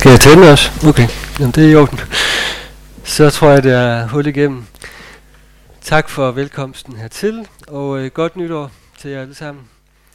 Skal jeg tænde også? Okay, jamen det er i orden. Så tror jeg, det er hul igennem. Tak for velkomsten hertil, og godt nytår til jer alle sammen.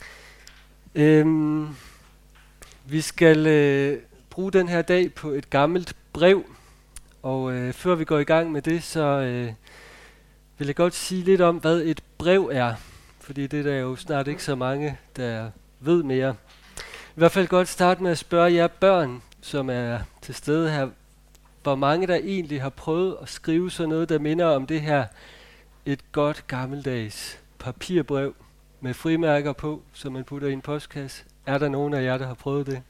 Vi skal bruge den her dag på et gammelt brev, og før vi går i gang med det, så vil jeg godt sige lidt om, hvad et brev er. Fordi det er der jo snart ikke så mange, der ved mere. I hvert fald godt starte med at spørge jer børn, som er til stede her, hvor mange der egentlig har prøvet at skrive sådan noget, der minder om det her, et godt gammeldags papirbrev med frimærker på, som man putter i en postkasse. Er der nogen af jer, der har prøvet det?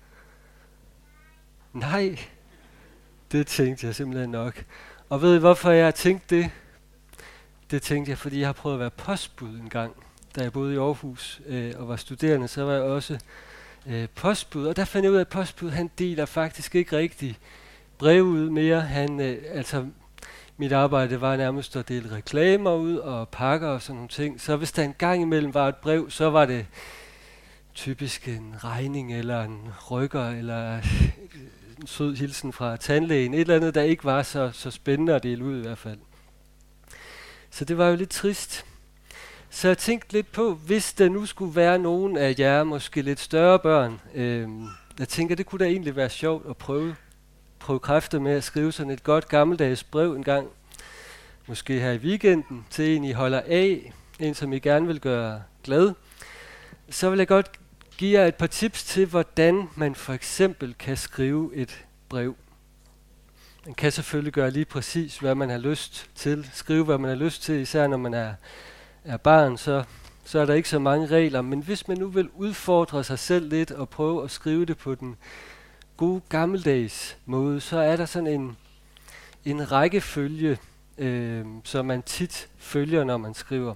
Nej, det tænkte jeg simpelthen nok. Og ved I, hvorfor jeg har tænkt det? Det tænkte jeg, fordi jeg har prøvet at være postbud en gang. Da jeg boede i Aarhus og var studerende, så var jeg også postbud. Og der fandt jeg ud af, at postbud, han deler faktisk ikke rigtig brev ud mere. Mit arbejde var nærmest at dele reklamer ud og pakker og sådan nogle ting. Så hvis der en gang imellem var et brev, så var det typisk en regning eller en rykker eller en sød hilsen fra tandlægen. Et eller andet, der ikke var så spændende at dele ud i hvert fald. Så det var jo lidt trist. Så jeg tænkte lidt på, hvis der nu skulle være nogen af jer, måske lidt større børn, jeg tænker, det kunne da egentlig være sjovt at prøve kræfter med at skrive sådan et godt gammeldags brev en gang. Måske her i weekenden til en, I holder af, en som I gerne vil gøre glad. Så vil jeg godt give jer et par tips til, hvordan man for eksempel kan skrive et brev. Man kan selvfølgelig gøre lige præcis, hvad man har lyst til. Skrive, hvad man har lyst til, især når man er barn, så er der ikke så mange regler. Men hvis man nu vil udfordre sig selv lidt og prøve at skrive det på den gode gammeldags måde, så er der sådan en rækkefølge, som man tit følger, når man skriver.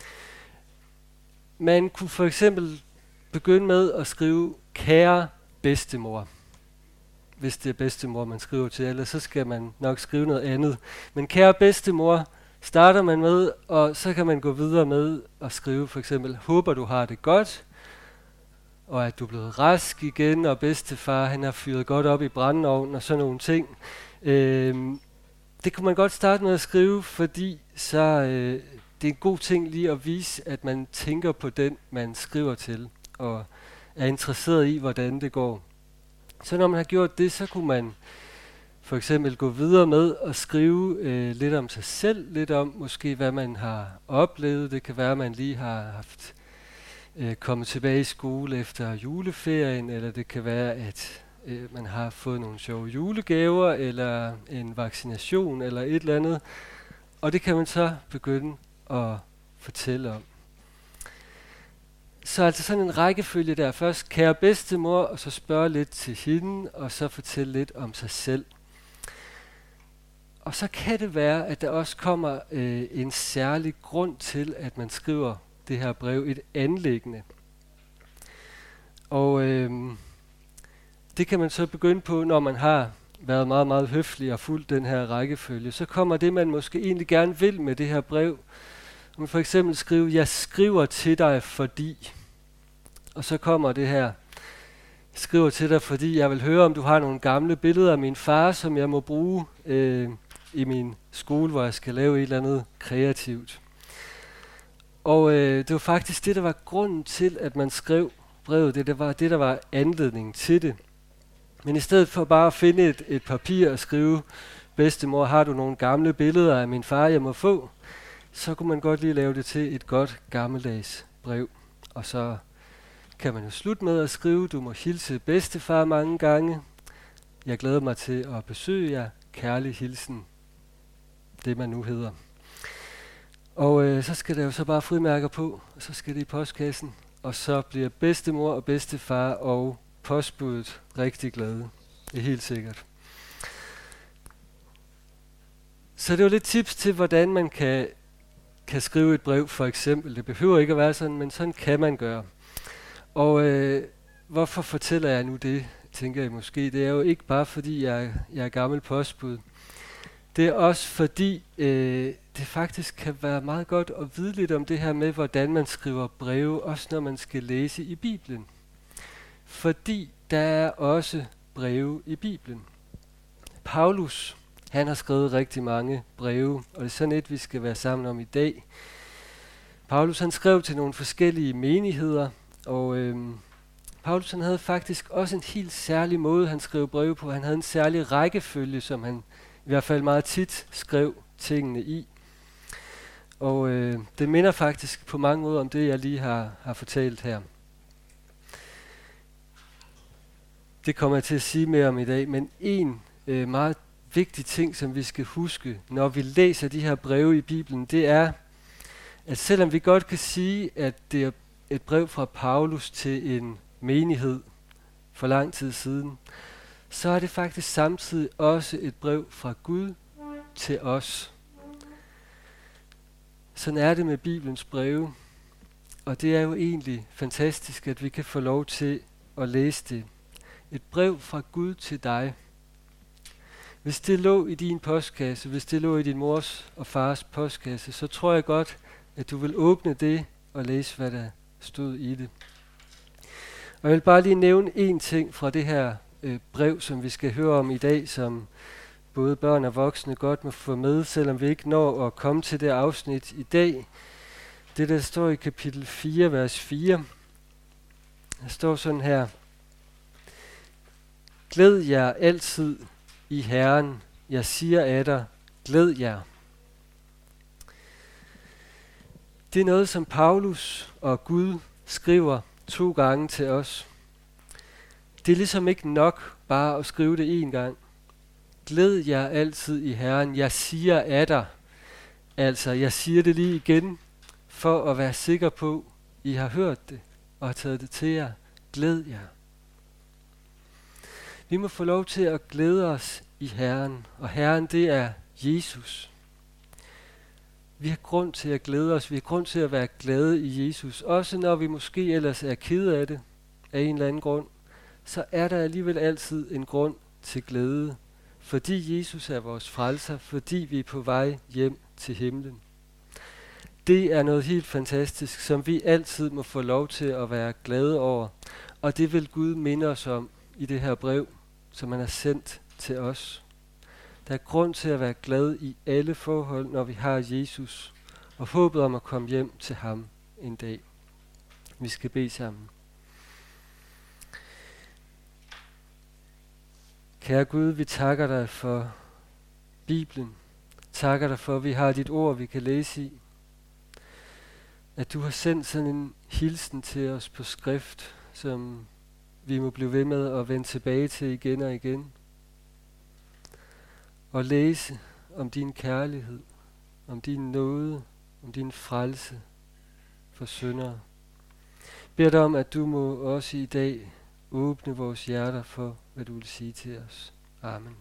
Man kunne for eksempel begynde med at skrive kære bedstemor, hvis det er bedstemor, man skriver til, ellers så skal man nok skrive noget andet. Men kære bedstemor starter man med, og så kan man gå videre med at skrive for eksempel, håber du har det godt, og at du er blevet rask igen, og bedstefar han har fyret godt op i brændeovnen og sådan nogle ting. Det kunne man godt starte med at skrive, fordi så det er en god ting lige at vise, at man tænker på den, man skriver til, og er interesseret i, hvordan det går. Så når man har gjort det, så kunne man for eksempel gå videre med at skrive lidt om sig selv, lidt om måske hvad man har oplevet. Det kan være, at man lige har haft kommet tilbage i skole efter juleferien, eller det kan være, at man har fået nogle sjove julegaver, eller en vaccination, eller et eller andet. Og det kan man så begynde at fortælle om. Så altså sådan en rækkefølge der. Først kære bedstemor, og så spørge lidt til hende, og så fortælle lidt om sig selv. Og så kan det være, at der også kommer en særlig grund til, at man skriver det her brev, et anliggende. Og det kan man så begynde på, når man har været meget, meget høflig og fulgt den her rækkefølge. Så kommer det, man måske egentlig gerne vil med det her brev. Man for eksempel skrive, jeg skriver til dig fordi. Og så kommer det her, jeg skriver til dig fordi, jeg vil høre, om du har nogle gamle billeder af min far, som jeg må bruge i min skole, hvor jeg skal lave et eller andet kreativt. Og det var faktisk det, der var grunden til, at man skrev brevet. Det var det, der var anledningen til det. Men i stedet for bare at finde et papir og skrive, bedstemor, har du nogle gamle billeder af min far, jeg må få? Så kunne man godt lige lave det til et godt gammeldags brev. Og så kan man jo slutte med at skrive, du må hilse bedstefar mange gange. Jeg glæder mig til at besøge jer. Kærlig hilsen. Det man nu hedder. Og så skal der jo så bare frimærker på, og så skal det i postkassen. Og så bliver bedstemor og bedstefar og postbuddet rigtig glade. Det er helt sikkert. Så det var lidt tips til, hvordan man kan skrive et brev for eksempel. Det behøver ikke at være sådan, men sådan kan man gøre. Og hvorfor fortæller jeg nu det, tænker jeg måske. Det er jo ikke bare fordi, jeg er gammel postbud. Det er også fordi, det faktisk kan være meget godt at vide lidt om det her med, hvordan man skriver breve, også når man skal læse i Bibelen. Fordi der er også breve i Bibelen. Paulus, han har skrevet rigtig mange breve, og det er sådan et, vi skal være sammen om i dag. Paulus han skrev til nogle forskellige menigheder, og Paulus han havde faktisk også en helt særlig måde, han skrev breve på. Han havde en særlig rækkefølge, som han i hvert fald meget tit skrev tingene i. Og det minder faktisk på mange måder om det, jeg lige har fortalt her. Det kommer jeg til at sige mere om i dag, men en meget vigtig ting, som vi skal huske, når vi læser de her breve i Bibelen, det er, at selvom vi godt kan sige, at det er et brev fra Paulus til en menighed for lang tid siden, så er det faktisk samtidig også et brev fra Gud til os. Sådan er det med Bibelens breve, og det er jo egentlig fantastisk, at vi kan få lov til at læse det. Et brev fra Gud til dig. Hvis det lå i din postkasse, hvis det lå i din mors og fars postkasse, så tror jeg godt, at du vil åbne det og læse, hvad der stod i det. Og jeg vil bare lige nævne en ting fra det her brev, som vi skal høre om i dag, som både børn og voksne godt må få med, selvom vi ikke når at komme til det afsnit i dag. Det, der står i kapitel 4, vers 4. Der står sådan her: Glæd jer altid i Herren. Jeg siger af dig, glæd jer. Det er noget, som Paulus og Gud skriver 2 gange til os. Det er ligesom ikke nok bare at skrive det 1 gang. Glæd jer altid i Herren. Jeg siger af dig. Altså, jeg siger det lige igen, for at være sikker på, I har hørt det og har taget det til jer. Glæd jer. Vi må få lov til at glæde os i Herren, og Herren, det er Jesus. Vi har grund til at glæde os, vi har grund til at være glade i Jesus. Også når vi måske ellers er kede af det, af en eller anden grund, så er der alligevel altid en grund til glæde. Fordi Jesus er vores frelser, fordi vi er på vej hjem til himlen. Det er noget helt fantastisk, som vi altid må få lov til at være glade over. Og det vil Gud minde os om i det her brev, som han har sendt til os. Der er grund til at være glad i alle forhold, når vi har Jesus, og håbet om at komme hjem til ham en dag. Vi skal bede sammen. Kære Gud, vi takker dig for Bibelen. Takker dig for, at vi har dit ord, vi kan læse i. At du har sendt sådan en hilsen til os på skrift, som vi må blive ved med at vende tilbage til igen og igen. Og læse om din kærlighed, om din nåde, om din frelse for syndere. Bed dig om, at du må også i dag åbne vores hjerter for, hvad du vil sige til os. Amen.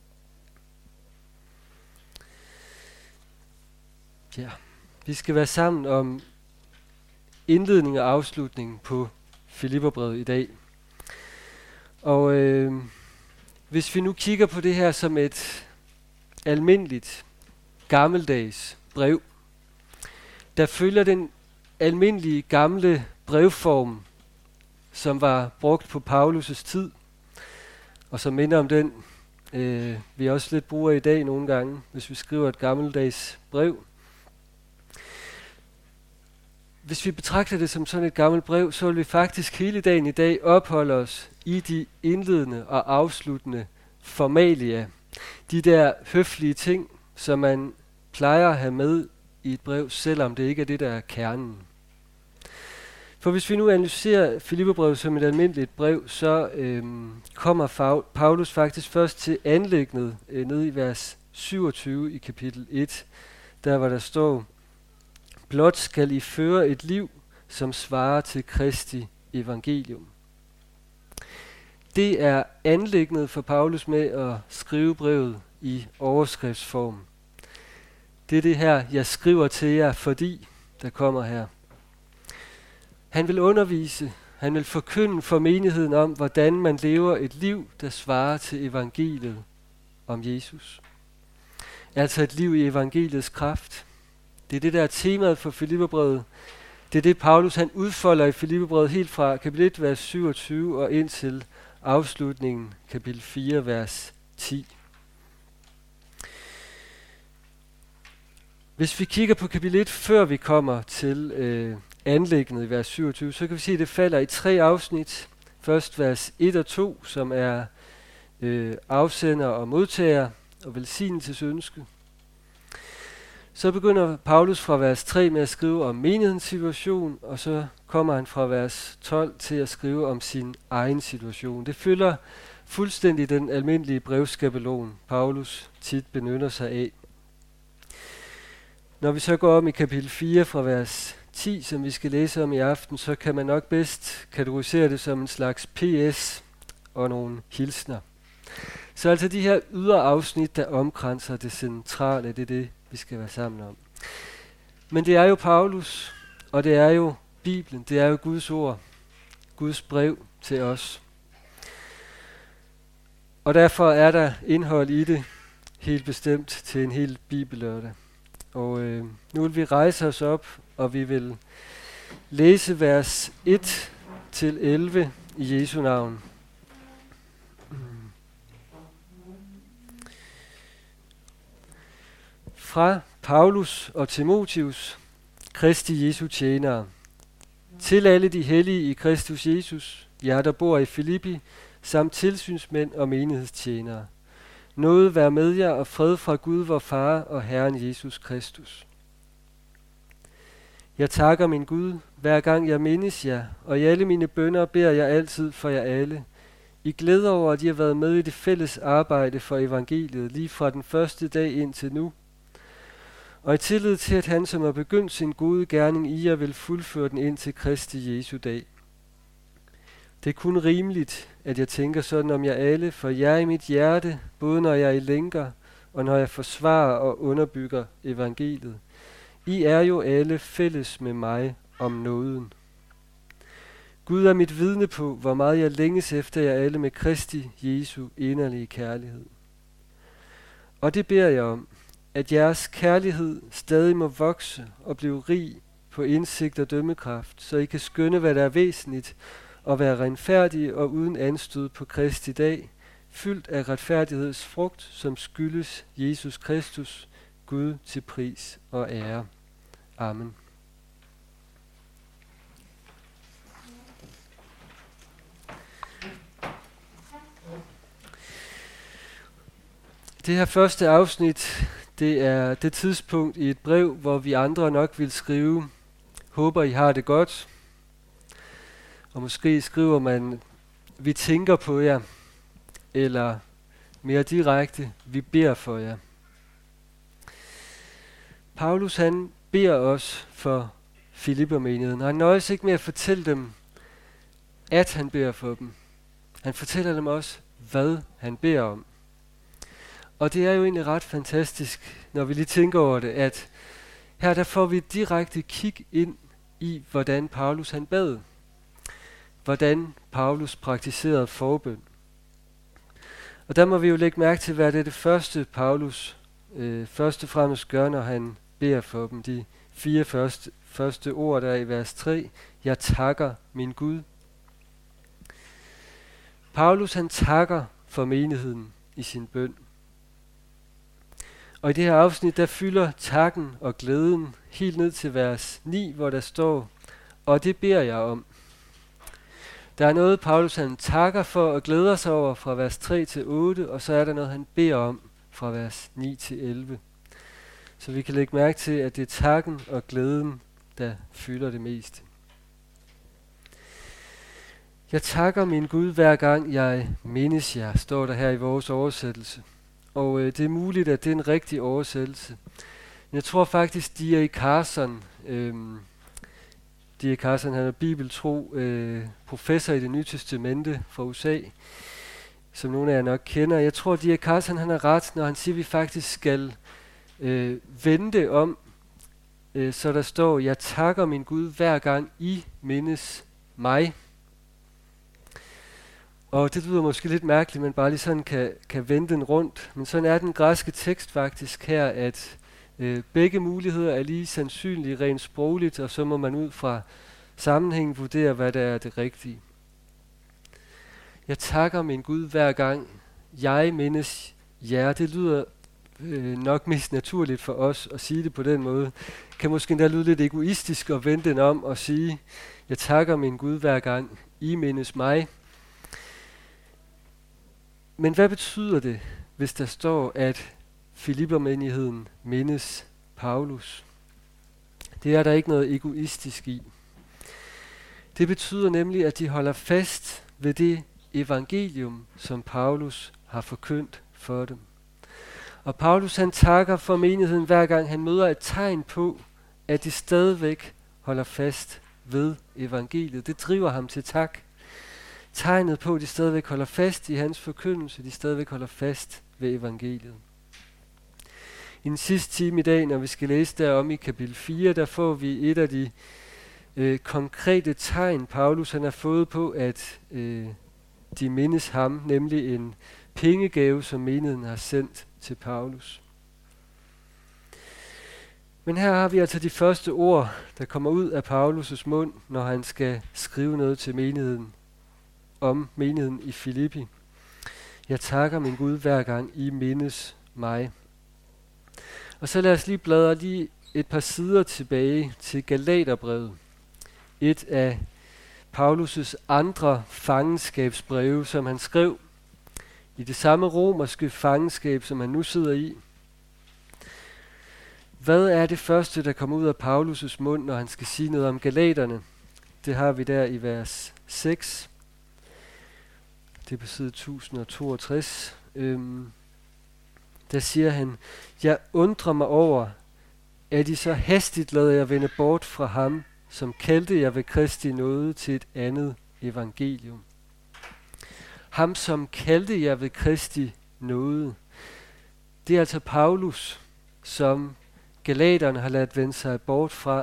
Ja, vi skal være sammen om indledning og afslutning på Filipperbrevet i dag. Og hvis vi nu kigger på det her som et almindeligt, gammeldags brev, der følger den almindelige gamle brevform, som var brugt på Paulus' tid, og som minder om den, vi også lidt bruger i dag nogle gange, hvis vi skriver et gammeldags brev. Hvis vi betragter det som sådan et gammelt brev, så vil vi faktisk hele dagen i dag opholde os i de indledende og afsluttende formalia. De der høflige ting, som man plejer at have med i et brev, selvom det ikke er det, der er kernen. For hvis vi nu analyserer Filipperbrevet som et almindeligt brev, så kommer Paulus faktisk først til anliggende nede i vers 27 i kapitel 1, der hvor der står: Blot skal I føre et liv, som svarer til Kristi evangelium. Det er anliggendet for Paulus med at skrive brevet i overskriftsform. Det er det her, jeg skriver til jer, fordi der kommer her. Han vil undervise, han vil forkynde for menigheden om, hvordan man lever et liv, der svarer til evangeliet om Jesus. Altså et liv i evangeliets kraft. Det er det, der er temaet for Filipperbrevet. Det er det, Paulus han udfolder i Filipperbrevet helt fra kapitel 1, vers 27 og ind til afslutningen, kapitel 4, vers 10. Hvis vi kigger på kapitel 1, før vi kommer til anlægget i vers 27, så kan vi se, at det falder i 3 afsnit. Først vers 1 og 2, som er afsender og modtager og velsignelsesønske. Så begynder Paulus fra vers 3 med at skrive om menighedens situation, og så kommer han fra vers 12 til at skrive om sin egen situation. Det følger fuldstændig den almindelige brevskabelon, Paulus tit benytter sig af. Når vi så går om i kapitel 4 fra vers 10, som vi skal læse om i aften, så kan man nok bedst kategorisere det som en slags PS og nogle hilsner. Så altså de her ydre afsnit, der omkranser det centrale, det er det, vi skal være sammen om. Men det er jo Paulus, og det er jo Bibelen, det er jo Guds ord, Guds brev til os. Og derfor er der indhold i det, helt bestemt til en hel bibellørdag. Og nu vil vi rejse os op, og vi vil læse vers 1 til 11 i Jesu navn. Fra Paulus og Timotheus, Kristi Jesu tjenere, til alle de hellige i Kristus Jesus, jer der bor i Filippi, samt tilsynsmænd og menighedstjenere. Nåde være med jer og fred fra Gud vor Far og Herren Jesus Kristus. Jeg takker min Gud, hver gang jeg mindes jer, og i alle mine bønner beder jeg altid for jer alle. I glæder over, at I har været med i det fælles arbejde for evangeliet, lige fra den første dag indtil nu. Og i tillid til, at han, som har begyndt sin gode gerning i jer, vil fuldføre den ind til Kristi Jesu dag. Det er kun rimeligt, at jeg tænker sådan om jer alle, for jer i mit hjerte, både når jeg er i lænker, og når jeg forsvarer og underbygger evangeliet. I er jo alle fælles med mig om nåden. Gud er mit vidne på, hvor meget jeg længes efter jer alle med Kristi Jesu inderlige kærlighed. Og det beder jeg om, at jeres kærlighed stadig må vokse og blive rig på indsigt og dømmekraft, så I kan skønne, hvad der er væsentligt, og være renfærdige og uden anstød på Kristi dag, fyldt af retfærdigheds frugt, som skyldes Jesus Kristus, Gud til pris og ære. Amen. Det her første afsnit, det er det tidspunkt i et brev, hvor vi andre nok vil skrive, håber I har det godt. Og måske skriver man, vi tænker på jer, eller mere direkte, vi beder for jer. Paulus han beder os for Filippermenigheden, og han nøjes ikke med at fortælle dem, at han beder for dem. Han fortæller dem også, hvad han beder om. Og det er jo egentlig ret fantastisk, når vi lige tænker over det, at her der får vi et direkte kig ind i, hvordan Paulus han bad. Hvordan Paulus praktiserede forbøn. Og der må vi jo lægge mærke til, hvad det er det første Paulus først og fremmest gør, når han beder for dem. De 4 første ord der i vers 3. Jeg takker min Gud. Paulus han takker for menigheden i sin bøn. Og i det her afsnit, der fylder takken og glæden helt ned til vers 9, hvor der står, og det beder jeg om. Der er noget, Paulus han takker for og glæder sig over fra vers 3 til 8, og så er der noget, han beder om fra vers 9 til 11. Så vi kan lægge mærke til, at det er takken og glæden, der fylder det meste. Jeg takker min Gud, hver gang jeg mindes jer, står der her i vores oversættelse. Og det er muligt, at det er en rigtig oversættelse. Men jeg tror faktisk, D.A. Carson, D.A. Carson han er bibeltro professor i Det Nye Testamente fra USA, som nogle af jer nok kender. Jeg tror, D.A. Carson han har ret, når han siger, at vi faktisk skal vende om, så der står, jeg takker min Gud, hver gang I mindes mig. Og det lyder måske lidt mærkeligt, men bare lige sådan kan vende den rundt. Men sådan er den græske tekst faktisk her, at begge muligheder er lige sandsynlige rent sprogligt, og så må man ud fra sammenhængen vurdere, hvad der er det rigtige. Jeg takker min Gud, hver gang jeg mindes jer. Det lyder nok mest naturligt for os at sige det på den måde. Kan måske endda lyde lidt egoistisk at vende den om og sige, jeg takker min Gud hver gang, I mindes mig. Men hvad betyder det, hvis der står, at Filippermenigheden mindes Paulus? Det er der ikke noget egoistisk i. Det betyder nemlig, at de holder fast ved det evangelium, som Paulus har forkyndt for dem. Og Paulus han takker for menigheden hver gang han møder et tegn på, at de stadigvæk holder fast ved evangeliet. Det driver ham til tak. Tegnet på, at de stadigvæk holder fast i hans forkyndelse, de stadigvæk holder fast ved evangeliet. I den sidste time i dag, når vi skal læse derom i kapitel 4, der får vi et af de konkrete tegn, Paulus han har fået på, at de mindes ham, nemlig en pengegave, som menigheden har sendt til Paulus. Men her har vi altså de første ord, der kommer ud af Paulus' mund, når han skal skrive noget til menigheden, om menigheden i Filippi. Jeg takker min Gud hver gang I mindes mig. Og så lad os lige bladre lige et par sider tilbage til Galaterbrevet. Et af Paulus' andre fangenskabsbreve, som han skrev i det samme romerske fangenskab, som han nu sidder i. Hvad er det første, der kommer ud af Paulus' mund, når han skal sige noget om galaterne? Det har vi der i vers 6. Det er på side 1062. Der siger han, jeg undrer mig over, at I så hastigt lader jer vende bort fra ham, som kaldte jer ved Kristi nåde til et andet evangelium. Ham, som kaldte jer ved Kristi nåde. Det er altså Paulus, som galaterne har ladet vende sig bort fra.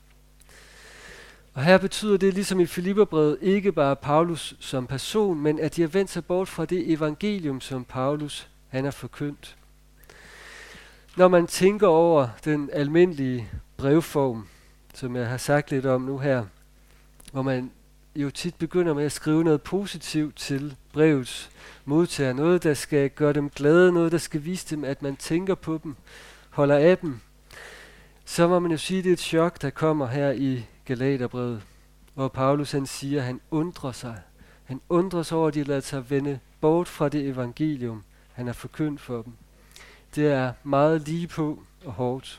Og her betyder det, ligesom i Filipperbrevet, ikke bare Paulus som person, men at de har vendt sig bort fra det evangelium, som Paulus han har forkyndt. Når man tænker over den almindelige brevform, som jeg har sagt lidt om nu her, hvor man jo tit begynder med at skrive noget positivt til brevets modtager, noget der skal gøre dem glade, noget der skal vise dem, at man tænker på dem, holder af dem, så må man jo sige, at det er et chok, der kommer her i Galaterbrevet, hvor Paulus han siger, at han undrer sig. Han undrer sig over, at de lader sig vende bort fra det evangelium, han har forkyndt for dem. Det er meget lige på og hårdt.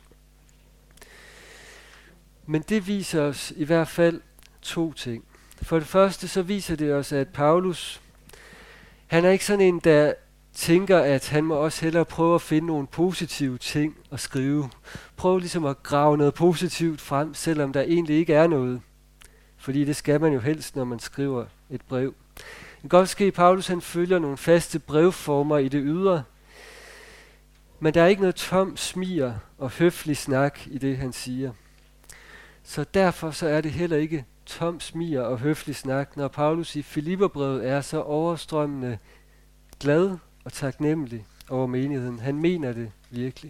Men det viser os i hvert fald to ting. For det første så viser det os, at Paulus, han er ikke sådan en, der tænker, at han må også hellere prøve at finde nogle positive ting at skrive. Prøv ligesom at grave noget positivt frem, selvom der egentlig ikke er noget. Fordi det skal man jo helst, når man skriver et brev. Det kan godt ske, at Paulus han følger nogle faste brevformer i det ydre, men der er ikke noget tom smiger og høflig snak i det, han siger. Så derfor så er det heller ikke tom smiger og høflig snak, når Paulus i Filipperbrevet er så overstrømmende glad og taknemmelig over menigheden. Han mener det virkelig.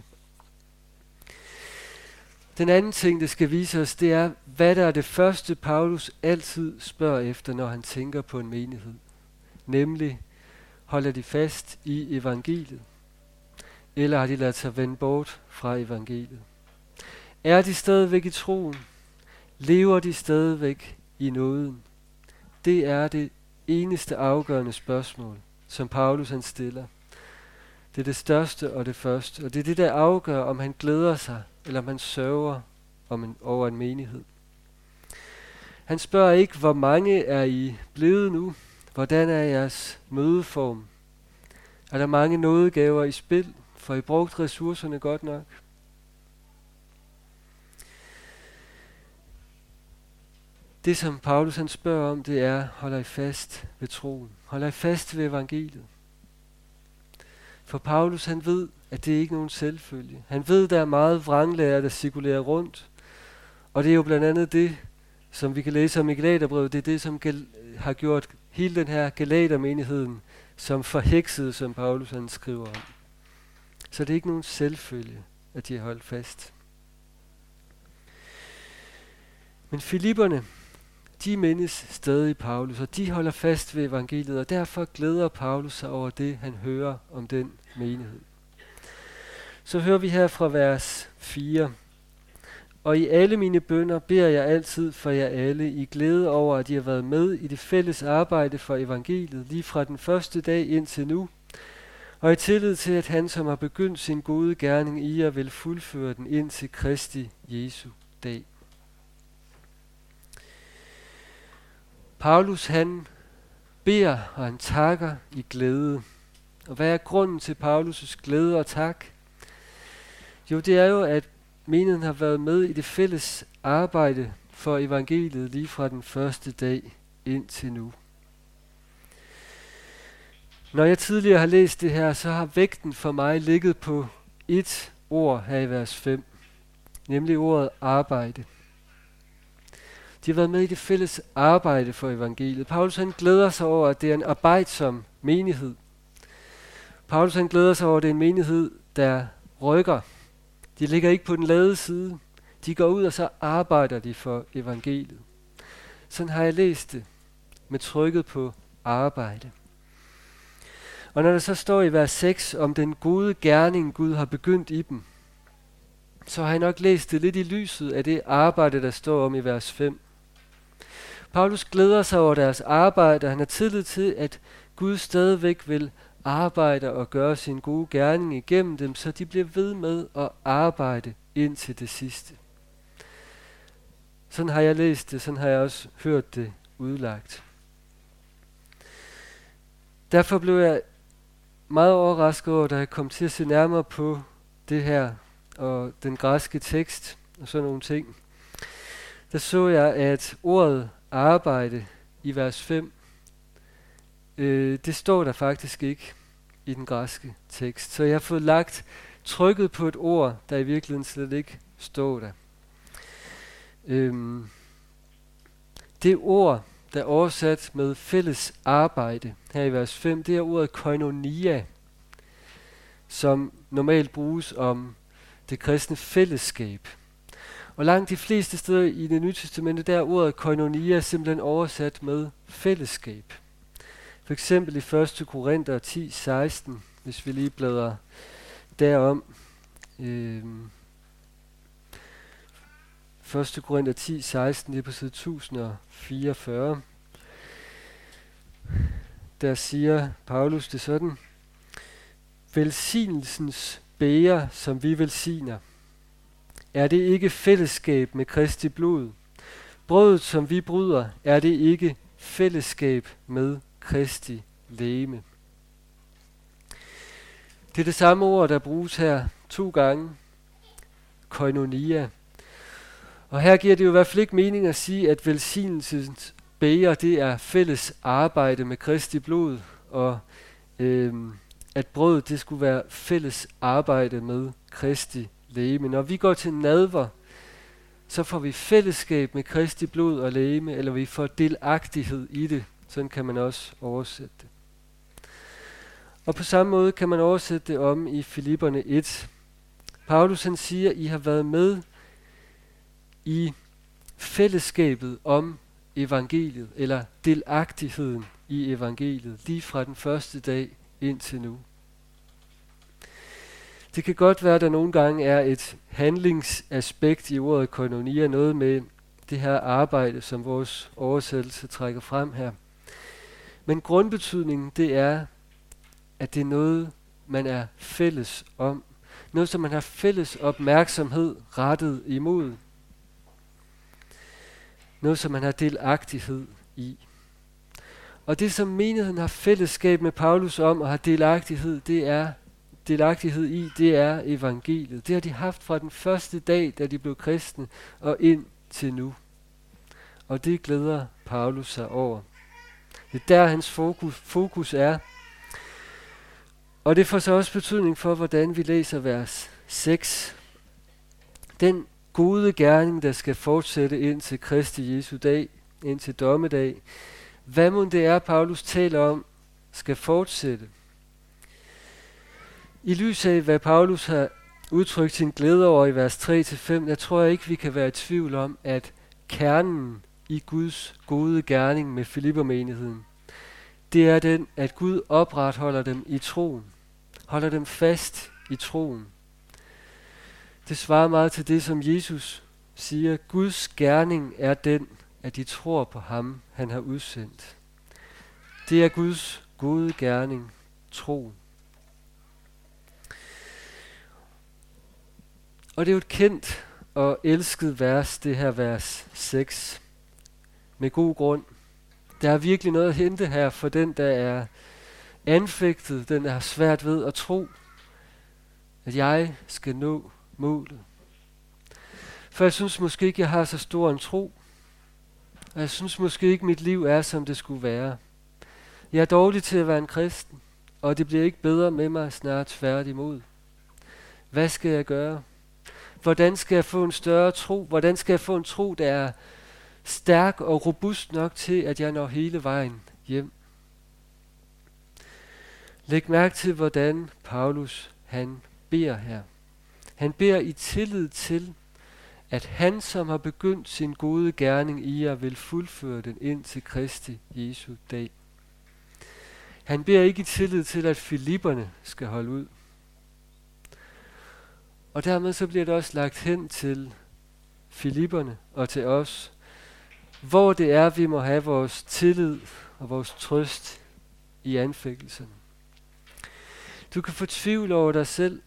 Den anden ting, det skal vise os, det er, hvad der er det første, Paulus altid spørger efter, når han tænker på en menighed. Nemlig, holder de fast i evangeliet? Eller har de ladet sig vende bort fra evangeliet? Er de stadigvæk i troen? Lever de stadigvæk i nåden? Det er det eneste afgørende spørgsmål, som Paulus han stiller. Det er det største og det første, og det er det, der afgør, om han glæder sig, eller om han sørger over en menighed. Han spørger ikke, hvor mange er I blevet nu? Hvordan er jeres mødeform? Er der mange nådegaver i spil? For I brugt ressourcerne godt nok? Det, som Paulus han spørger om, det er, holder I fast ved troen? Holder I fast ved evangeliet? For Paulus han ved, at det ikke er nogen selvfølge. Han ved, der er meget vranglærer, der cirkulerer rundt. Og det er jo blandt andet det, som vi kan læse om i Galaterbrevet. Det er det, som har gjort hele den her Galatermenigheden som forhekset, som Paulus han skriver om. Så det er ikke nogen selvfølge, at de har holdt fast. Men filipperne, de mindes stadig Paulus, og de holder fast ved evangeliet, og derfor glæder Paulus sig over det, han hører om den menighed. Så hører vi her fra vers 4. Og i alle mine bønner beder jeg altid for jer alle i glæde over, at I har været med i det fælles arbejde for evangeliet, lige fra den første dag indtil nu, og i tillid til, at han, som har begyndt sin gode gerning i jer, vil fuldføre den indtil Kristi Jesu dag. Paulus han beder og han takker i glæde. Og hvad er grunden til Paulus' glæde og tak? Jo, det er jo, at menigheden har været med i det fælles arbejde for evangeliet lige fra den første dag indtil nu. Når jeg tidligere har læst det her, så har vægten for mig ligget på et ord her i vers 5, nemlig ordet arbejde. De har været med i det fælles arbejde for evangeliet. Paulus han glæder sig over, at det er en arbejdsom menighed. Paulus han glæder sig over, at det er en menighed, der rykker. De ligger ikke på den lade side. De går ud, og så arbejder de for evangeliet. Sådan har jeg læst det, med trykket på arbejde. Og når der så står i vers 6 om den gode gerning, Gud har begyndt i dem, så har jeg nok læst det lidt i lyset af det arbejde, der står om i vers 5. Paulus glæder sig over deres arbejde, og han har tillid til, at Gud stadigvæk vil arbejde og gøre sin gode gerning igennem dem, så de bliver ved med at arbejde indtil det sidste. Sådan har jeg læst det, sådan har jeg også hørt det udlagt. Derfor blev jeg meget overrasket over, da jeg kom til at se nærmere på det her og den græske tekst og sådan nogle ting. Der så jeg, at ordet arbejde i vers 5, det står der faktisk ikke i den græske tekst. Så jeg har fået lagt trykket på et ord, der i virkeligheden slet ikke står der. Det ord, der er oversat med fælles arbejde her i vers 5, det er ordet koinonia, som normalt bruges om det kristne fællesskab. Og langt de fleste steder i Det Nye Testamente, der er ordet koinonia simpelthen oversat med fællesskab. For eksempel i 1. Korinther 10:16, hvis vi lige bladrer derom. 1. Korinther 10:16, det er på side 1044. Der siger Paulus det sådan: velsignelsens bæger, som vi velsigner, er det ikke fællesskab med Kristi blod? Brødet, som vi bryder, er det ikke fællesskab med Kristi legeme? Det er det samme ord, der bruges her 2 gange. Koinonia. Og her giver det jo i hvert fald ikke mening at sige, at velsignelsens bæger, det er fælles arbejde med Kristi blod, og at brødet, det skulle være fælles arbejde med Kristi legeme. Når vi går til nadver, så får vi fællesskab med Kristi blod og legeme, eller vi får delagtighed i det. Sådan kan man også oversætte det. Og på samme måde kan man oversætte det om i Filipperne 1. Paulus han siger, I har været med i fællesskabet om evangeliet, eller delagtigheden i evangeliet, lige fra den første dag indtil nu. Det kan godt være, at der nogle gange er et handlingsaspekt i ordet koinonia, noget med det her arbejde, som vores oversættelse trækker frem her. Men grundbetydningen, det er, at det er noget, man er fælles om. Noget, som man har fælles opmærksomhed rettet imod. Noget, som man har delagtighed i. Og det, som menigheden har fællesskab med Paulus om og har delagtighed i, det er evangeliet. Det har de haft fra den første dag, da de blev kristne, og ind til nu. Og det glæder Paulus sig over. Det er der, hans fokus er. Og det får så også betydning for, hvordan vi læser vers 6. Den gode gerning, der skal fortsætte ind til Kristi Jesu dag, ind til dommedag. Hvad mon det er, Paulus taler om, skal fortsætte? I lys af, hvad Paulus har udtrykt sin glæde over i vers 3-5, jeg tror ikke, vi kan være i tvivl om, at kernen i Guds gode gerning med Filippermenigheden, det er den, at Gud opretholder dem i troen, holder dem fast i troen. Det svarer meget til det, som Jesus siger. Guds gerning er den, at de tror på ham, han har udsendt. Det er Guds gode gerning, troen. Og det er jo et kendt og elsket vers, det her vers 6. Med god grund. Der er virkelig noget at hente her for den, der er anfægtet, den der har svært ved at tro, at jeg skal nå målet. For jeg synes måske ikke, jeg har så stor en tro. Og jeg synes måske ikke, mit liv er, som det skulle være. Jeg er dårlig til at være en kristen, og det bliver ikke bedre med mig, snart tværtimod. Hvad skal jeg gøre? Hvordan skal jeg få en større tro? Hvordan skal jeg få en tro, der er stærk og robust nok til, at jeg når hele vejen hjem? Læg mærke til, hvordan Paulus han beder her. Han beder i tillid til, at han, som har begyndt sin gode gerning i jer, vil fuldføre den ind til Kristi Jesu dag. Han beder ikke i tillid til, at filipperne skal holde ud. Og dermed så bliver det også lagt hen til filipperne og til os, hvor det er, vi må have vores tillid og vores trøst i anfægtelserne. Du kan få tvivl over dig selv,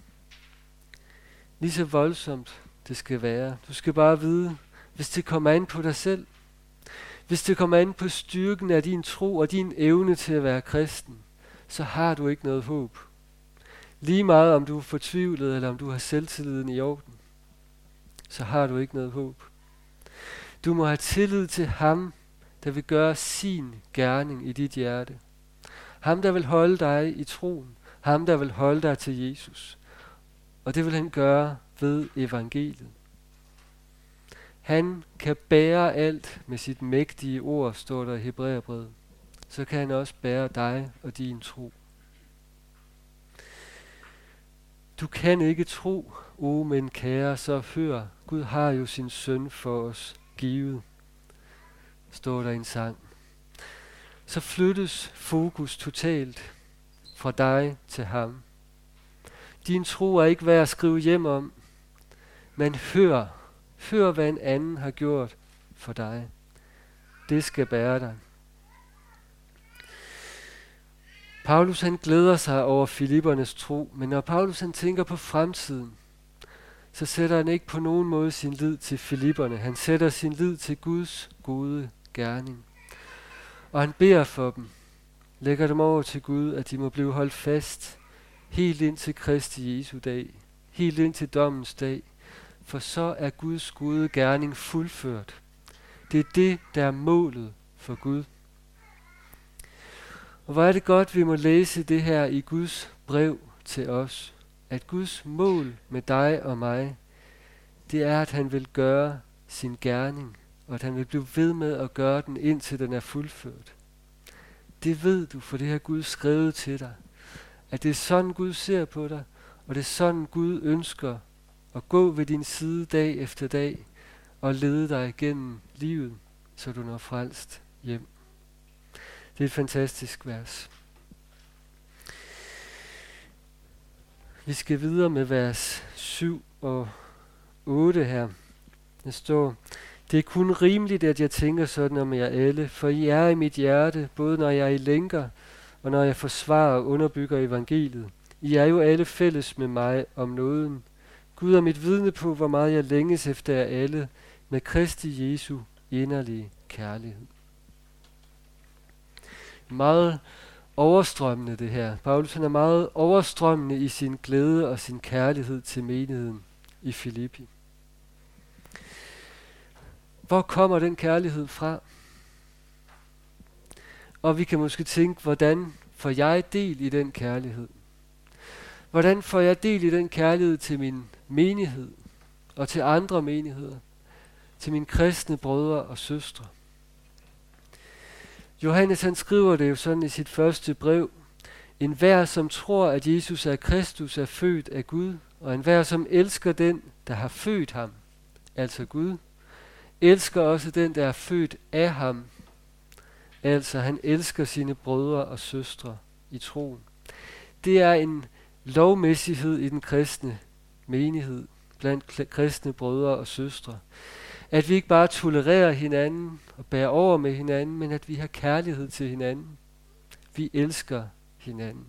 lige så voldsomt det skal være. Du skal bare vide, hvis det kommer an på dig selv, hvis det kommer an på styrken af din tro og din evne til at være kristen, så har du ikke noget håb. Lige meget om du er fortvivlet, eller om du har selvtilliden i orden, så har du ikke noget håb. Du må have tillid til ham, der vil gøre sin gerning i dit hjerte. Ham, der vil holde dig i troen. Ham, der vil holde dig til Jesus. Og det vil han gøre ved evangeliet. Han kan bære alt med sit mægtige ord, står der i Hebræerbrevet. Så kan han også bære dig og din tro. Du kan ikke tro, men kære, så hør, Gud har jo sin søn for os givet, står der i en sang. Så flyttes fokus totalt fra dig til ham. Din tro er ikke værd at skrive hjem om, men hør hvad en anden har gjort for dig. Det skal bære dig. Paulus han glæder sig over filippernes tro, men når Paulus han tænker på fremtiden, så sætter han ikke på nogen måde sin lid til filipperne. Han sætter sin lid til Guds gode gerning. Og han beder for dem, lægger dem over til Gud, at de må blive holdt fast helt ind til Kristi Jesu dag, helt ind til dommens dag, for så er Guds gode gerning fuldført. Det er det, der er målet for Gud. Og hvor er det godt, vi må læse det her i Guds brev til os, at Guds mål med dig og mig, det er, at han vil gøre sin gerning, og at han vil blive ved med at gøre den, indtil den er fuldført. Det ved du, for det har Gud skrevet til dig. At det er sådan, Gud ser på dig, og det er sådan, Gud ønsker at gå ved din side dag efter dag, og lede dig igennem livet, så du når frelst hjem. Det er et fantastisk vers. Vi skal videre med vers 7 og 8 her. Der står, det er kun rimeligt, at jeg tænker sådan om jer alle, for I er i mit hjerte, både når jeg er i lænker, og når jeg forsvarer og underbygger evangeliet. I er jo alle fælles med mig om nåden. Gud er mit vidne på, hvor meget jeg længes efter jer alle, med Kristi Jesu inderlige kærlighed. Meget overstrømmende det her. Paulus han er meget overstrømmende i sin glæde og sin kærlighed til menigheden i Filippi. Hvor kommer den kærlighed fra? Og vi kan måske tænke, hvordan får jeg del i den kærlighed? Hvordan får jeg del i den kærlighed til min menighed og til andre menigheder? Til mine kristne brødre og søstre? Johannes han skriver det jo sådan i sit første brev. Enhver som tror, at Jesus er Kristus, er født af Gud, og enhver som elsker den, der har født ham, altså Gud, elsker også den, der er født af ham. Altså han elsker sine brødre og søstre i troen. Det er en lovmæssighed i den kristne menighed. blandt kristne brødre og søstre. At vi ikke bare tolererer hinanden og bærer over med hinanden, men at vi har kærlighed til hinanden. Vi elsker hinanden.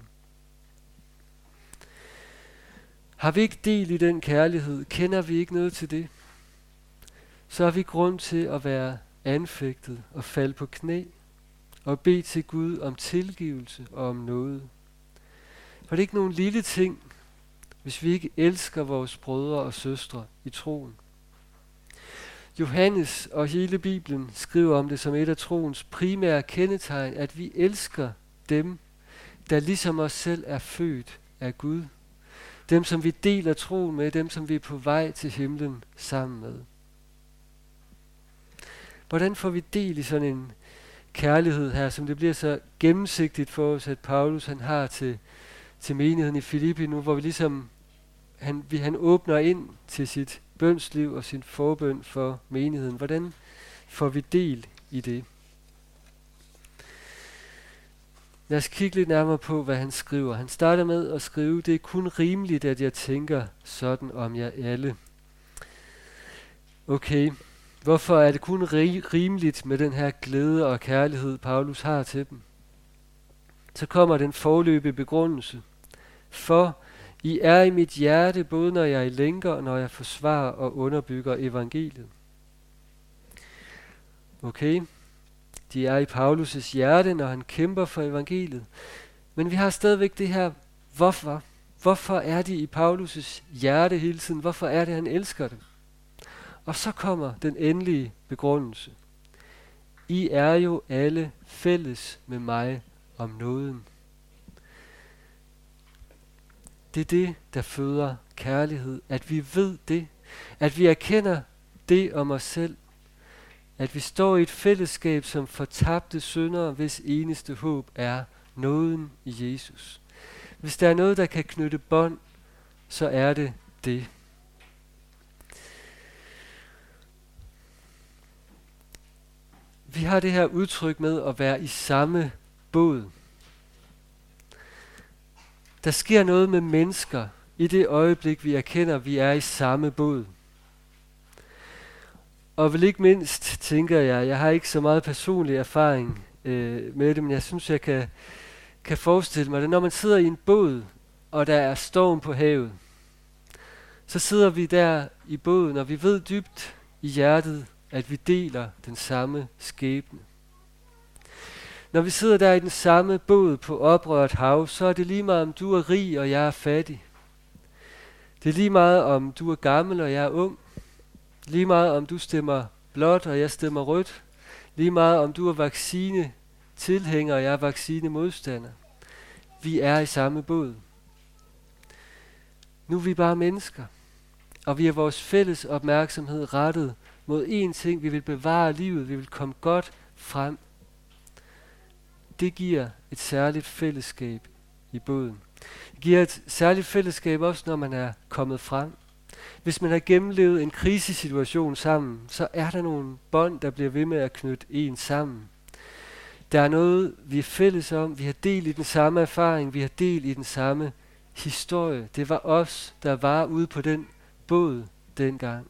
Har vi ikke del i den kærlighed, kender vi ikke noget til det, så har vi grund til at være anfægtet og falde på knæ og bede til Gud om tilgivelse og om noget. For det er ikke nogen lille ting, hvis vi ikke elsker vores brødre og søstre i troen. Johannes og hele Bibelen skriver om det som et af troens primære kendetegn, at vi elsker dem, der ligesom os selv er født af Gud. Dem, som vi deler troen med, dem, som vi er på vej til himlen sammen med. Hvordan får vi del i sådan en kærlighed her, som det bliver så gennemsigtigt for os, at Paulus han har til menigheden i Filippi nu, hvor vi ligesom han åbner ind til sit bønsliv og sin forbøn for menigheden. Hvordan får vi del i det? Lad os kigge lidt nærmere på, hvad han skriver. Han starter med at skrive, det er kun rimeligt, at jeg tænker sådan om jer alle. Okay, hvorfor er det kun rimeligt med den her glæde og kærlighed, Paulus har til dem? Så kommer den foreløbige begrundelse. For I er i mit hjerte, både når jeg er i lænker og når jeg forsvarer og underbygger evangeliet. Okay, de er i Paulus' hjerte, når han kæmper for evangeliet. Men vi har stadigvæk det her, hvorfor? Hvorfor er de i Paulus' hjerte hele tiden? Hvorfor er det, han elsker dem? Og så kommer den endelige begrundelse. I er jo alle fælles med mig om nåden. Det er det, der føder kærlighed. At vi ved det. At vi erkender det om os selv. At vi står i et fællesskab som fortabte syndere, hvis eneste håb er nåden i Jesus. Hvis der er noget, der kan knytte bånd, så er det det. Vi har det her udtryk med at være i samme båd. Der sker noget med mennesker i det øjeblik, vi erkender, at vi er i samme båd. Og vel ikke mindst, tænker jeg har ikke så meget personlig erfaring med det, men jeg synes, jeg kan forestille mig det. Når man sidder i en båd, og der er storm på havet, så sidder vi der i båden, og vi ved dybt i hjertet, at vi deler den samme skæbne. Når vi sidder der i den samme båd på oprørt hav, så er det lige meget, om du er rig, og jeg er fattig. Det er lige meget, om du er gammel, og jeg er ung. Lige meget, om du stemmer blåt, og jeg stemmer rødt. Lige meget, om du er vaccinetilhænger, og jeg er vaccinemodstander. Vi er i samme båd. Nu er vi bare mennesker, og vi har vores fælles opmærksomhed rettet mod én ting. Vi vil bevare livet, vi vil komme godt frem. Det giver et særligt fællesskab i båden. Det giver et særligt fællesskab også, når man er kommet frem. Hvis man har gennemlevet en krisesituation sammen, så er der nogle bånd, der bliver ved med at knytte en sammen. Der er noget, vi er fælles om. Vi har del i den samme erfaring. Vi har del i den samme historie. Det var os, der var ude på den båd dengang.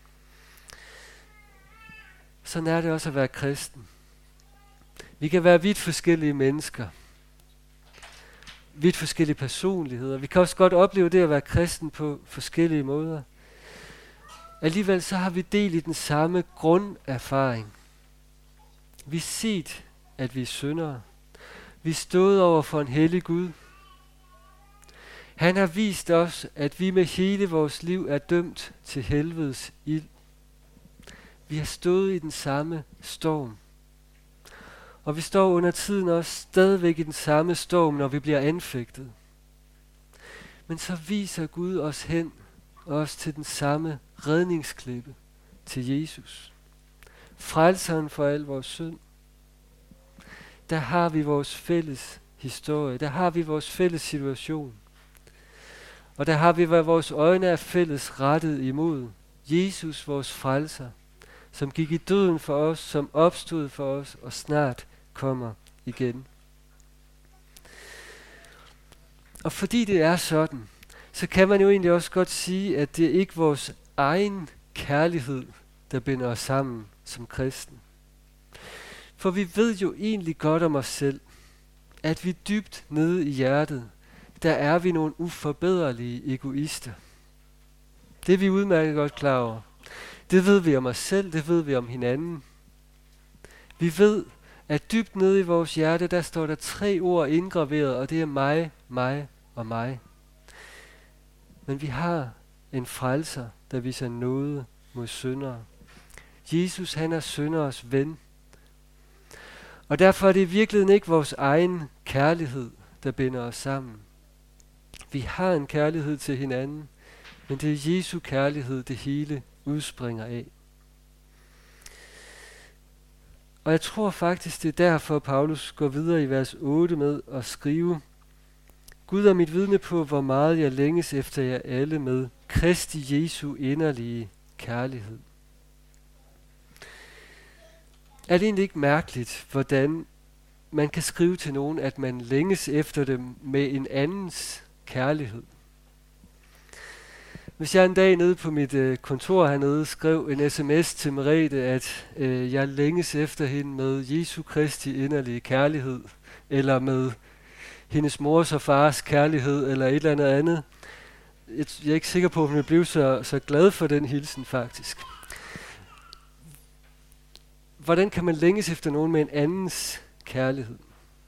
Sådan er det også at være kristen. Vi kan være vidt forskellige mennesker. Vidt forskellige personligheder. Vi kan også godt opleve det at være kristen på forskellige måder. Alligevel så har vi del i den samme grunderfaring. Vi har set, at vi er syndere. Vi er stået over for en hellig Gud. Han har vist os, at vi med hele vores liv er dømt til helvedes ild. Vi har stået i den samme storm. Og vi står under tiden også stadigvæk i den samme storm, når vi bliver anfægtet. Men så viser Gud os hen, os til den samme redningsklippe, til Jesus. Frelseren for al vores synd. Der har vi vores fælles historie, der har vi vores fælles situation. Og der har vi, hvad vores øjne er fælles rettet imod. Jesus, vores frelser, som gik i døden for os, som opstod for os og snart kommer igen. Og fordi det er sådan, så kan man jo egentlig også godt sige, at det er ikke vores egen kærlighed, der binder os sammen som kristne. For vi ved jo egentlig godt om os selv, at vi dybt nede i hjertet, der er vi nogle uforbederlige egoister. Det er vi udmærket godt klar over. Det ved vi om os selv, det ved vi om hinanden. Vi ved, at dybt nede i vores hjerte, der står der 3 ord indgraveret, og det er mig, mig og mig. Men vi har en frelser, der viser nåde mod syndere. Jesus, han er synderes ven. Og derfor er det i virkeligheden ikke vores egen kærlighed, der binder os sammen. Vi har en kærlighed til hinanden, men det er Jesu kærlighed, det hele udspringer af. Og jeg tror faktisk, det er derfor, Paulus går videre i vers 8 med at skrive: Gud er mit vidne på, hvor meget jeg længes efter jer alle med Kristi Jesu inderlige kærlighed. Er det egentlig ikke mærkeligt, hvordan man kan skrive til nogen, at man længes efter dem med en andens kærlighed? Hvis jeg en dag nede på mit kontor hernede skrev en sms til Merete, at jeg længes efter hende med Jesu Kristi inderlige kærlighed, eller med hendes mors og fars kærlighed, eller et eller andet. Jeg er ikke sikker på, at hun vil blive så glad for den hilsen faktisk. Hvordan kan man længes efter nogen med en andens kærlighed?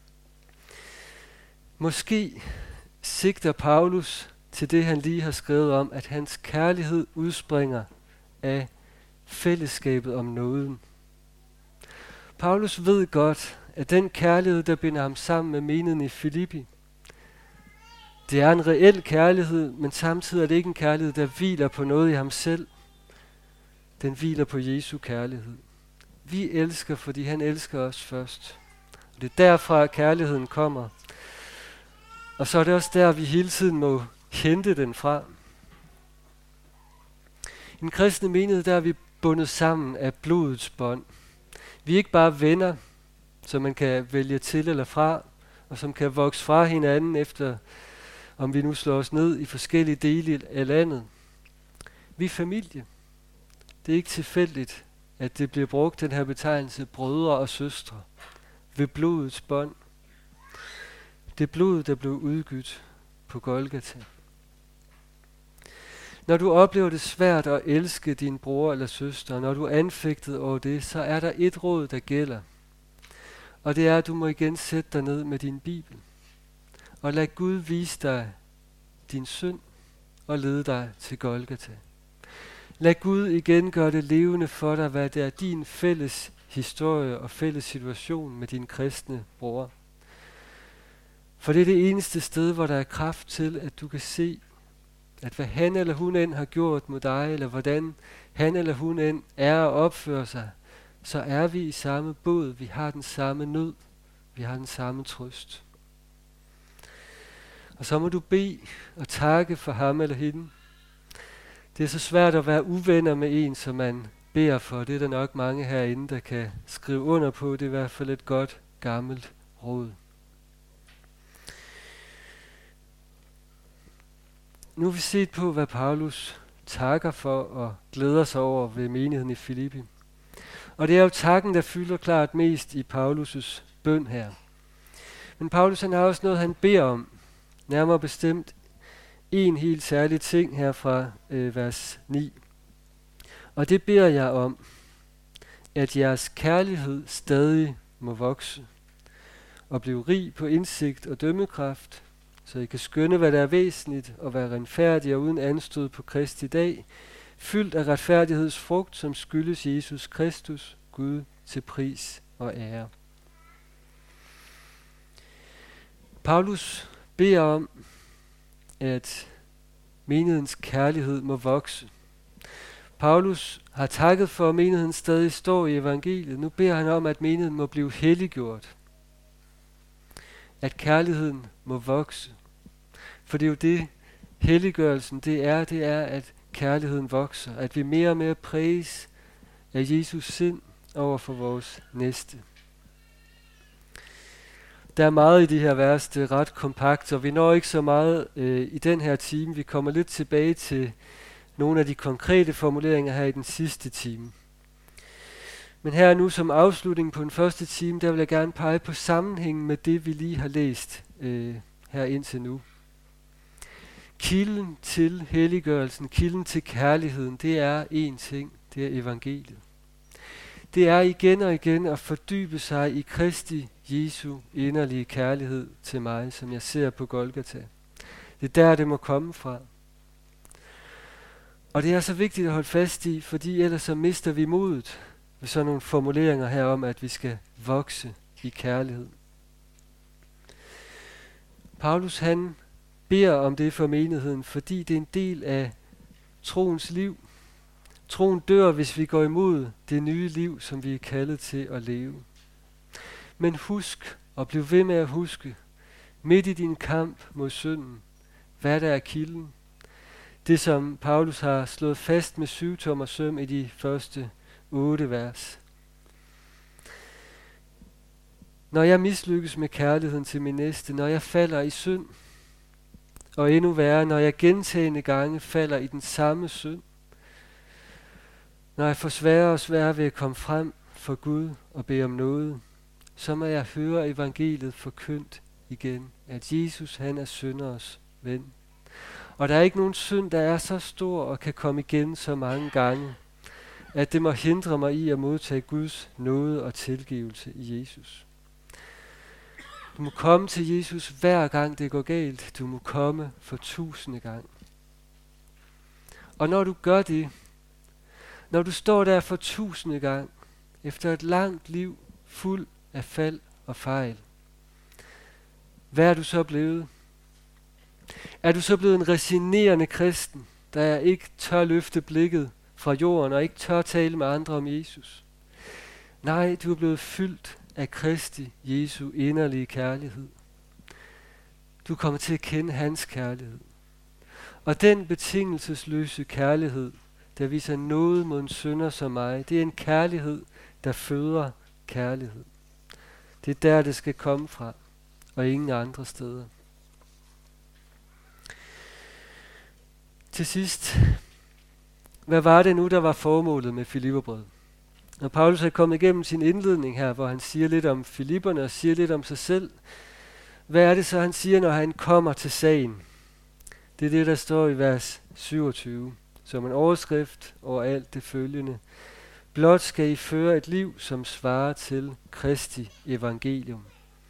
Måske sigter Paulus til det, han lige har skrevet om, at hans kærlighed udspringer af fællesskabet om nåden. Paulus ved godt, at den kærlighed, der binder ham sammen med menigheden i Filippi, det er en reel kærlighed, men samtidig er det ikke en kærlighed, der hviler på noget i ham selv. Den hviler på Jesu kærlighed. Vi elsker, fordi han elsker os først. Og det er derfra, kærligheden kommer. Og så er det også der, vi hele tiden må hente den fra. I den kristne menighed, der er vi bundet sammen af blodets bånd. Vi er ikke bare venner, som man kan vælge til eller fra, og som kan vokse fra hinanden efter, om vi nu slår os ned i forskellige dele af landet. Vi er familie. Det er ikke tilfældigt, at det bliver brugt, den her betegnelse, brødre og søstre, ved blodets bånd. Det blod, der blev udgydt på Golgata. Når du oplever det svært at elske din bror eller søster, når du er anfægtet over det, så er der et råd, der gælder. Og det er, at du må igen sætte dig ned med din Bibel. Og lad Gud vise dig din synd og lede dig til Golgata. Lad Gud igen gøre det levende for dig, hvad det er din fælles historie og fælles situation med din kristne bror. For det er det eneste sted, hvor der er kraft til, at du kan se, at hvad han eller hun end har gjort mod dig, eller hvordan han eller hun end er og opfører sig, så er vi i samme båd. Vi har den samme nød. Vi har den samme trøst. Og så må du bede og takke for ham eller hende. Det er så svært at være uvenner med en, som man beder for. Det er der nok mange herinde, der kan skrive under på. Det er i hvert fald et godt, gammelt råd. Nu har vi set på, hvad Paulus takker for og glæder sig over ved menigheden i Filippi. Og det er jo takken, der fylder klart mest i Paulus' bøn her. Men Paulus han har også noget, han beder om. Nærmere bestemt en helt særlig ting her fra vers 9. Og det beder jeg om, at jeres kærlighed stadig må vokse og blive rig på indsigt og dømmekraft, så I kan skønne, hvad der er væsentligt, og være renfærdige og uden anstød på Kristi dag, fyldt af retfærdighedsfrugt, som skyldes Jesus Kristus, Gud til pris og ære. Paulus beder om, at menighedens kærlighed må vokse. Paulus har takket for, at menigheden stadig står i evangeliet. Nu beder han om, at menigheden må blive helliggjort. At kærligheden må vokse. For det er jo det, helliggørelsen det er, at kærligheden vokser. At vi mere og mere præges af Jesus sind over for vores næste. Der er meget i de her vers, det er ret kompakt, og vi når ikke så meget i den her time. Vi kommer lidt tilbage til nogle af de konkrete formuleringer her i den sidste time. Men her nu som afslutning på den første time, der vil jeg gerne pege på sammenhængen med det, vi lige har læst her indtil nu. Kilden til helliggørelsen, kilden til kærligheden, det er én ting, det er evangeliet. Det er igen og igen at fordybe sig i Kristi Jesu inderlige kærlighed til mig, som jeg ser på Golgata. Det er der, det må komme fra. Og det er så vigtigt at holde fast i, fordi ellers så mister vi modet ved sådan nogle formuleringer her om, at vi skal vokse i kærlighed. Paulus han beder om det for menigheden, fordi det er en del af troens liv. Troen dør, hvis vi går imod det nye liv, som vi er kaldet til at leve. Men husk, og bliv ved med at huske, midt i din kamp mod synden, hvad der er kilden. Det, som Paulus har slået fast med 7-tommersøm i de første 8 vers. Når jeg mislykkes med kærligheden til min næste, når jeg falder i synd, og endnu værre, når jeg gentagne gange falder i den samme synd, når jeg får sværere og sværere ved at komme frem for Gud og bede om noget, så må jeg høre evangeliet forkyndt igen, at Jesus han er synderes ven. Og der er ikke nogen synd, der er så stor og kan komme igen så mange gange, at det må hindre mig i at modtage Guds nåde og tilgivelse i Jesus. Du må komme til Jesus hver gang det går galt. Du må komme for 1000 gang. Og når du gør det, når du står der for 1000 gang, efter et langt liv fuld af fald og fejl, hvad er du så blevet? Er du så blevet en resignerende kristen, der ikke tør løfte blikket fra jorden og ikke tør tale med andre om Jesus? Nej, du er blevet fyldt af Kristi Jesu inderlige kærlighed. Du kommer til at kende hans kærlighed. Og den betingelsesløse kærlighed, der viser noget mod en synder som mig, det er en kærlighed, der føder kærlighed. Det er der, det skal komme fra, og ingen andre steder. Til sidst, hvad var det nu, der var formålet med Filipperbrevet? Når Paulus er kommet igennem sin indledning her, hvor han siger lidt om Filipperne og siger lidt om sig selv, hvad er det så, han siger, når han kommer til sagen? Det er det, der står i vers 27, som en overskrift over alt det følgende. Blot skal I føre et liv, som svarer til Kristi evangelium.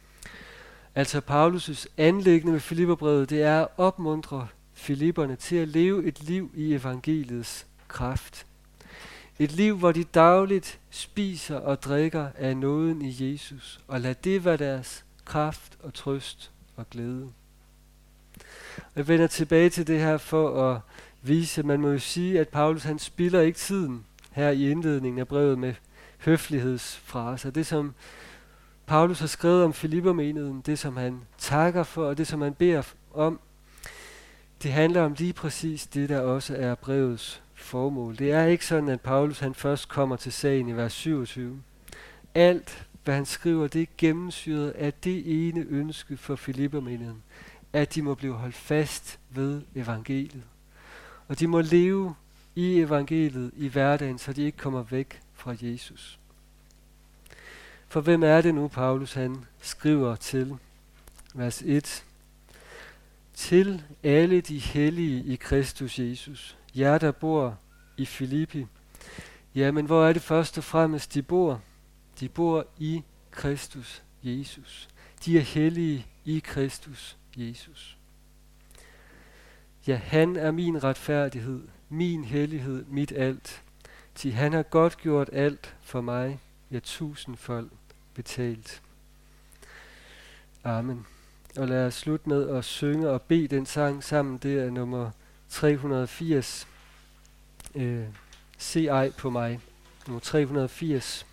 Altså Paulus' anliggende med Filipperbrevet, det er at opmuntre filipperne til at leve et liv i evangeliets kraft. Et liv, hvor de dagligt spiser og drikker af nåden i Jesus, og lad det være deres kraft og trøst og glæde. Jeg vender tilbage til det her for at vise, man må jo sige, at Paulus han spilder ikke tiden her i indledningen af brevet med høflighedsfraser. Det som Paulus har skrevet om Filippermenigheden, det som han takker for og det som han beder om, det handler om lige præcis det, der også er brevets formål. Det er ikke sådan, at Paulus han først kommer til sagen i vers 27. Alt, hvad han skriver, det er gennemsyret af det ene ønske for Filippermenigheden, at de må blive holdt fast ved evangeliet. Og de må leve i evangeliet i hverdagen, så de ikke kommer væk fra Jesus. For hvem er det nu, Paulus han skriver til? Vers 1. Til alle de hellige i Kristus Jesus, jer der bor i Filippi. Jamen, hvor er det først og fremmest, de bor? De bor i Kristus Jesus. De er hellige i Kristus Jesus. Ja, han er min retfærdighed, min hellighed, mit alt. Til han har godt gjort alt for mig, ja 1000-fold betalt. Amen. Og lad os slutte med at synge og bede den sang sammen. Det er nummer 380. Se ej på mig. Nummer 380.